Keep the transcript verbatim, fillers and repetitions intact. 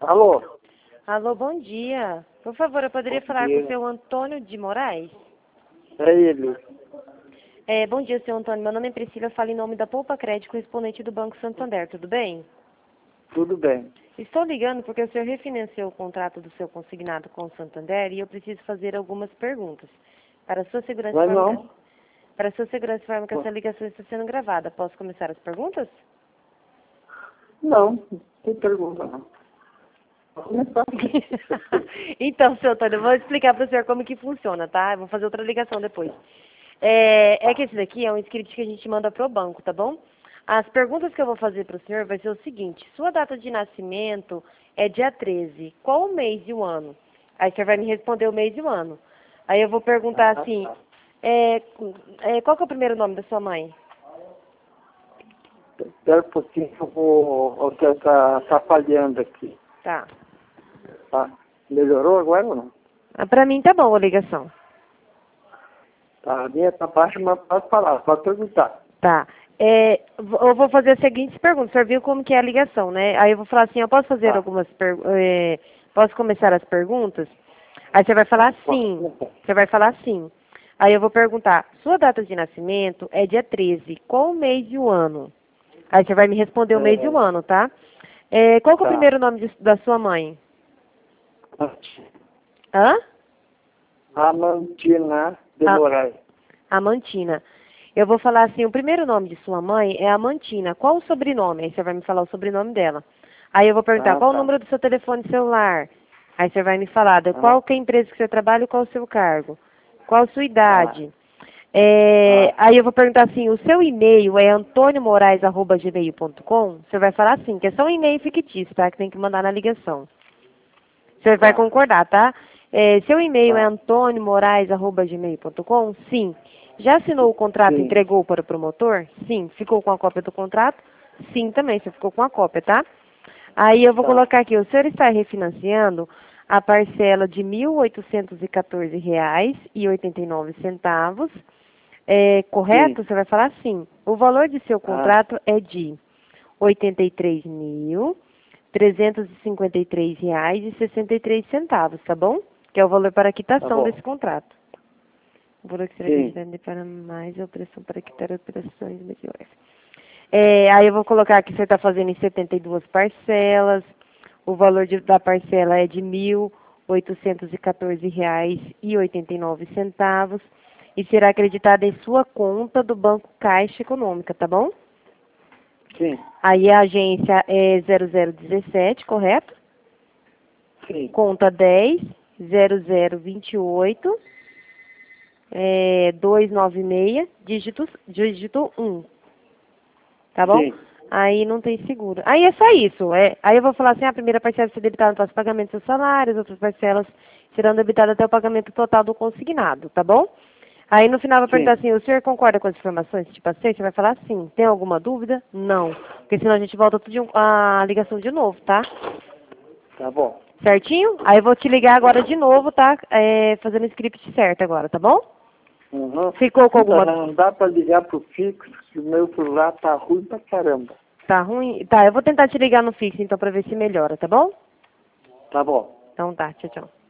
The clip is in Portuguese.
Alô? Alô, bom dia. Por favor, eu poderia Bom falar dia. com o seu Antônio de Moraes? É ele. É, bom dia, seu Antônio. Meu nome é Priscila, eu falo em nome da Poupa Crédito, correspondente do Banco Santander, tudo bem? Tudo bem. Estou ligando porque o senhor refinanciou o contrato do seu consignado com o Santander e eu preciso fazer algumas perguntas. Para a sua segurança Mas informa não? que, para a sua segurança informa que essa ligação está sendo gravada. Posso começar as perguntas? Não, não tem pergunta não. Pode começar. Então, seu Antônio, eu vou explicar para o senhor como que funciona, tá? Eu vou fazer outra ligação depois. É, é que esse daqui é um script que a gente manda pro banco, tá bom? As perguntas que eu vou fazer para o senhor vai ser o seguinte: sua data de nascimento é dia treze. Qual o mês e o ano? Aí o senhor vai me responder o mês e o ano. Aí eu vou perguntar Ah, assim: tá. é, é, qual que é o primeiro nome da sua mãe? Espera um pouquinho que eu vou... O que tá atrapalhando aqui. Tá. Tá? Melhorou agora ou não? Ah, pra mim tá bom a ligação. Tá, a minha tá baixa, mas pode falar, pode perguntar. Tá. É, eu vou fazer as seguintes perguntas. O senhor viu como que é a ligação, né? Aí eu vou falar assim, eu posso fazer Tá. algumas perguntas, é, posso começar as perguntas? Aí você vai falar sim. Você vai falar sim. Aí eu vou perguntar, sua data de nascimento é dia treze. Qual o mês e o ano? Aí você vai me responder o mês e o É, ano, tá? É, qual que é o tá. primeiro nome de- da sua mãe? Hã? Amantina de A, Moraes. Amantina. Eu vou falar assim, o primeiro nome de sua mãe é Amantina. Qual o sobrenome? Aí você vai me falar o sobrenome dela. Aí eu vou perguntar, Ah, qual o tá. número do seu telefone celular? Aí você vai me falar, de Ah, qual que é a empresa que você trabalha e qual o seu cargo? Qual a sua tá. idade? É, Ah, aí eu vou perguntar assim, o seu e-mail é antônio moraes arroba gmail ponto com? Você vai falar assim, que é só um e-mail fictício, tá? Que tem que mandar na ligação. Você vai tá. concordar, tá? É, seu e-mail é Tá. antônio moraes arroba gmail ponto com? Sim. Já assinou o contrato e Sim. entregou para o promotor? Sim. Ficou com a cópia do contrato? Sim, também. Você ficou com a cópia, tá? Aí eu vou Tá. colocar aqui, o senhor está refinanciando a parcela de mil oitocentos e quatorze reais e oitenta e nove centavos. É, Sim. correto? Você vai falar sim. O valor de seu Ah, contrato é de oitenta e três mil trezentos e cinquenta e três reais e sessenta e três centavos, tá bom? Que é o valor para a tá quitação desse bom. contrato. O valor que será Sim. acreditado para mais a operação para quitar operações mediores. É, aí eu vou colocar que você está fazendo em setenta e duas parcelas. O valor de, da parcela é de mil oitocentos e quatorze reais e oitenta e nove centavos e será acreditada em sua conta do Banco Caixa Econômica, tá bom? Sim. Aí a agência é zero zero dezessete, correto? Sim. Conta dez, zero zero vinte e oito, é, duzentos e noventa e seis, dígito, dígito um, tá bom? Sim. Aí não tem seguro. Aí é só isso. É, aí eu vou falar assim, a primeira parcela será debitada após o pagamento dos salários, outras parcelas serão debitadas até o pagamento total do consignado, tá bom? Aí no final vai perguntar Sim. assim, o senhor concorda com as informações que te passei? Você vai falar sim. Tem alguma dúvida? Não. Porque senão a gente volta tudo de um- a ligação de novo, tá? Tá bom. Certinho? Aí eu vou te ligar agora de novo, tá? É, fazendo o script certo agora, tá bom? Uhum. Ficou com Escuta, alguma... não dá pra ligar pro fixo, que o meu celular tá ruim pra caramba. Tá ruim? Tá, eu vou tentar te ligar no fixo então pra ver se melhora, tá bom? Tá bom. Então tá, tchau, tchau.